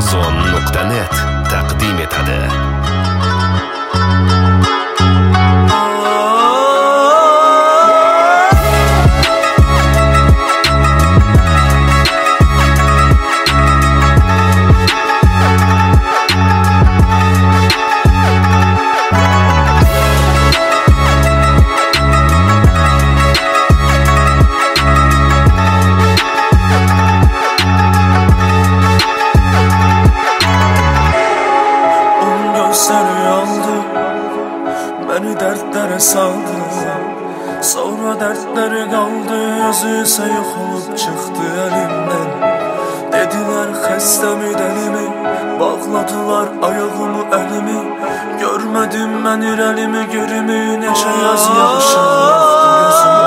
Ozon.net taqdim etadi. Beni dertlere saldı, sonra dertleri kaldı. Özü ise yok olup çıktı elimden. Dediler xəstəmi dəlimi, bağladılar ayağımı elimi. Görmedim ben irəlimi, gürümü, neçə yaz yağışım yoxdu gözüm.